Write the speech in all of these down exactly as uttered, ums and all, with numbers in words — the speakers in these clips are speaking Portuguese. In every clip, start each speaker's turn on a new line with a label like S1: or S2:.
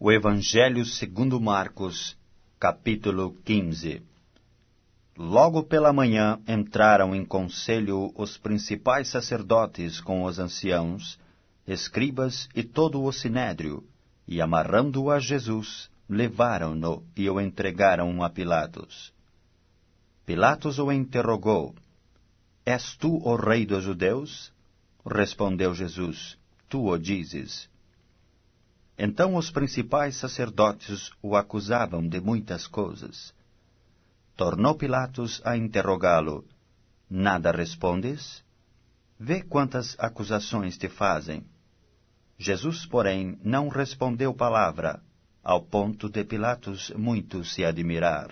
S1: O Evangelho segundo Marcos, capítulo quinze. Logo pela manhã entraram em conselho os principais sacerdotes com os anciãos, escribas e todo o sinédrio, e amarrando-o a Jesus, levaram-no e o entregaram a Pilatos. Pilatos o interrogou: És tu o rei dos judeus? Respondeu Jesus: Tu o dizes. Então os principais sacerdotes o acusavam de muitas coisas. Tornou Pilatos a interrogá-lo: Nada respondes? Vê quantas acusações te fazem. Jesus, porém, não respondeu palavra, ao ponto de Pilatos muito se admirar.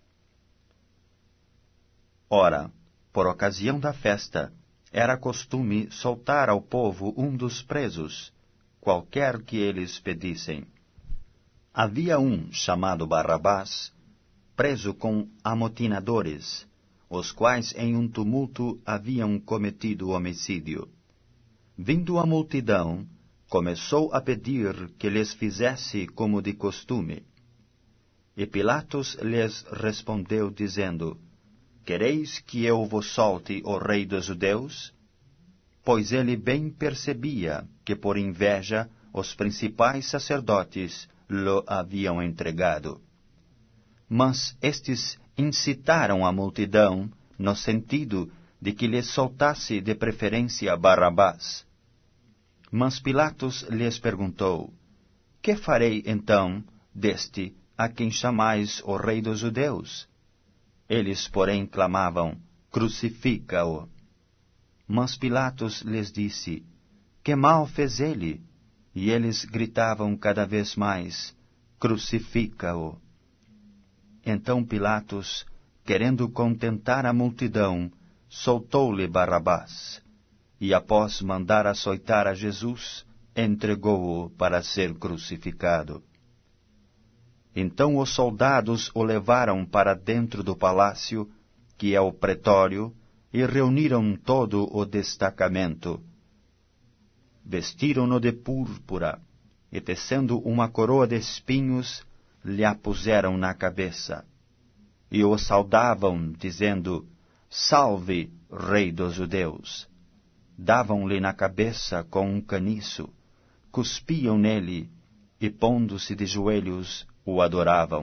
S1: Ora, por ocasião da festa, era costume soltar ao povo um dos presos, qualquer que eles pedissem. Havia um, chamado Barrabás, preso com amotinadores, os quais em um tumulto haviam cometido homicídio. Vindo a multidão, começou a pedir que lhes fizesse como de costume. E Pilatos lhes respondeu, dizendo: Quereis que eu vos solte o rei dos judeus? Pois ele bem percebia que por inveja os principais sacerdotes lhe haviam entregado. Mas estes incitaram a multidão no sentido de que lhes soltasse de preferência Barrabás. Mas Pilatos lhes perguntou: Que farei então deste a quem chamais o rei dos judeus? Eles, porém, clamavam: Crucifica-o. Mas Pilatos lhes disse: Que mal fez ele? E eles gritavam cada vez mais: Crucifica-o. Então Pilatos, querendo contentar a multidão, soltou-lhe Barrabás, e após mandar açoitar a Jesus, entregou-o para ser crucificado. Então os soldados o levaram para dentro do palácio, que é o pretório, e reuniram todo o destacamento. Vestiram-no de púrpura, e tecendo uma coroa de espinhos, lhe a puseram na cabeça. E o saudavam, dizendo: Salve, Rei dos Judeus! Davam-lhe na cabeça com um caniço, cuspiam nele, e pondo-se de joelhos, o adoravam.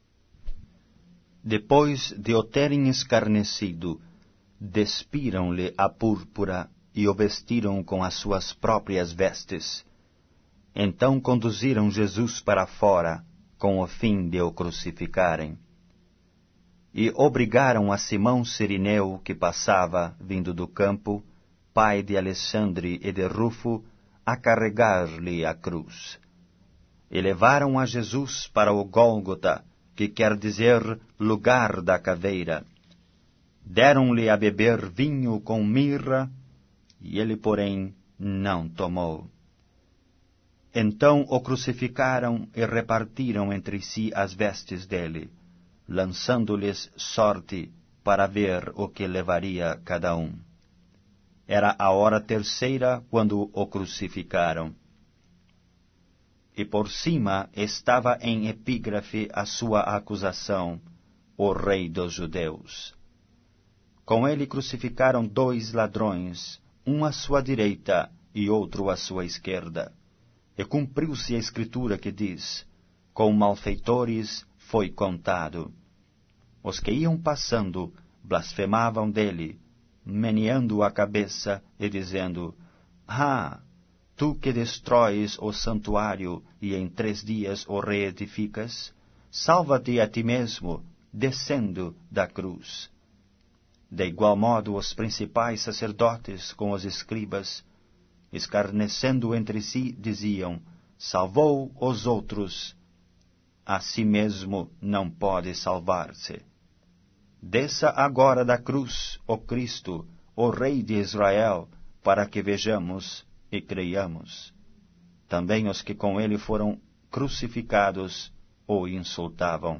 S1: Depois de o terem escarnecido, despiram-lhe a púrpura e o vestiram com as suas próprias vestes. Então conduziram Jesus para fora, com o fim de o crucificarem. E obrigaram a Simão Cirineu, que passava, vindo do campo, pai de Alexandre e de Rufo, a carregar-lhe a cruz. E levaram a Jesus para o Gólgota, que quer dizer lugar da caveira. Deram-lhe a beber vinho com mirra, e ele, porém, não tomou. Então o crucificaram e repartiram entre si as vestes dele, lançando-lhes sorte para ver o que levaria cada um. Era a hora terceira quando o crucificaram. E por cima estava em epígrafe a sua acusação: o Rei dos Judeus. Com ele crucificaram dois ladrões, um à sua direita e outro à sua esquerda. E cumpriu-se a escritura que diz: Com malfeitores foi contado. Os que iam passando blasfemavam dele, meneando a cabeça e dizendo: Ah, tu que destróis o santuário e em três dias o reedificas, salva-te a ti mesmo, descendo da cruz. De igual modo os principais sacerdotes com os escribas, escarnecendo entre si, diziam: Salvou os outros, a si mesmo não pode salvar-se. Desça agora da cruz o Cristo, o Rei de Israel, para que vejamos e creiamos. Também os que com ele foram crucificados o insultavam.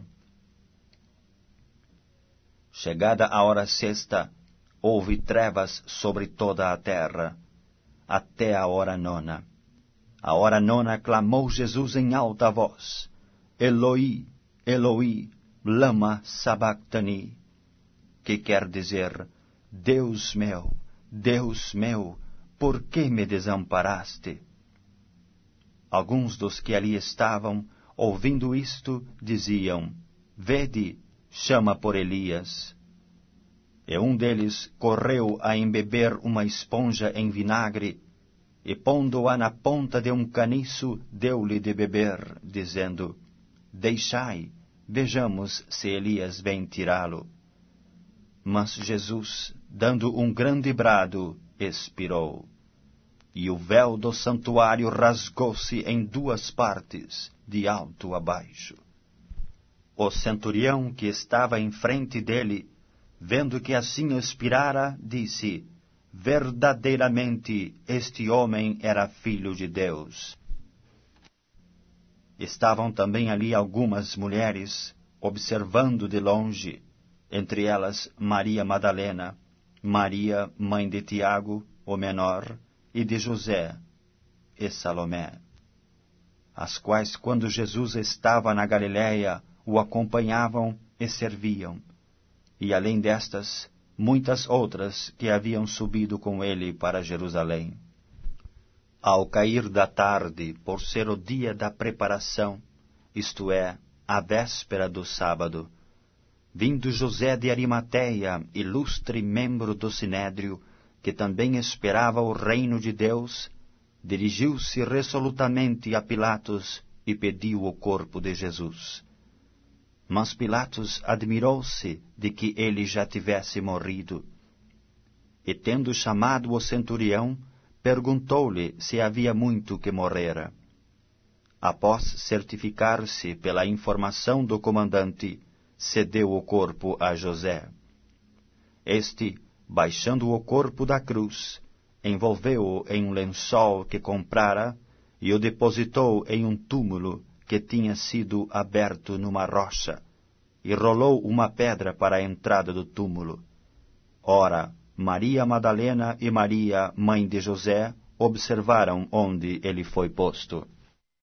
S1: Chegada a hora sexta, houve trevas sobre toda a terra, até a hora nona. A hora nona clamou Jesus em alta voz: Eloi, Eloi, lama sabachthani, que quer dizer: Deus meu, Deus meu, por que me desamparaste? Alguns dos que ali estavam, ouvindo isto, diziam: Vede, chama por Elias. E um deles correu a embeber uma esponja em vinagre, e pondo-a na ponta de um caniço, deu-lhe de beber, dizendo: Deixai, vejamos se Elias vem tirá-lo. Mas Jesus, dando um grande brado, expirou. E o véu do santuário rasgou-se em duas partes, de alto a baixo. O centurião que estava em frente dele, vendo que assim expirara, disse: Verdadeiramente este homem era filho de Deus. Estavam também ali algumas mulheres, observando de longe, entre elas Maria Madalena, Maria, mãe de Tiago, o menor, e de José, e Salomé, as quais, quando Jesus estava na Galiléia, o acompanhavam e serviam, e além destas, muitas outras que haviam subido com ele para Jerusalém. Ao cair da tarde, por ser o dia da preparação, isto é, a véspera do sábado, vindo José de Arimateia, ilustre membro do Sinédrio, que também esperava o reino de Deus, dirigiu-se resolutamente a Pilatos e pediu o corpo de Jesus. Mas Pilatos admirou-se de que ele já tivesse morrido. E tendo chamado o centurião, perguntou-lhe se havia muito que morrera. Após certificar-se pela informação do comandante, cedeu o corpo a José. Este, baixando o corpo da cruz, envolveu-o em um lençol que comprara e o depositou em um túmulo que tinha sido aberto numa rocha, e rolou uma pedra para a entrada do túmulo. Ora, Maria Madalena e Maria, mãe de José, observaram onde ele foi posto.